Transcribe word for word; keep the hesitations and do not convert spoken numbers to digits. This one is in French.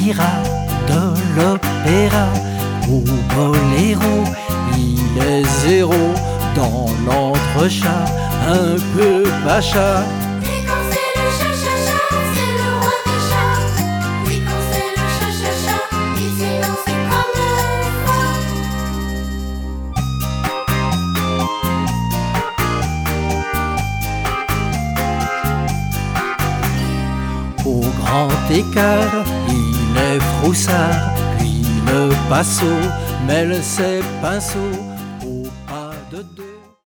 pirate de l'opéra. Au boléro, il est zéro dans l'entrechat, un peu pacha. Et quand c'est le cha-cha-cha, c'est le roi des chats. Oui, quand c'est le cha-cha-cha, il sait danser comme le Au grand écart, il est froussard, puis le passo mêle ses pinceaux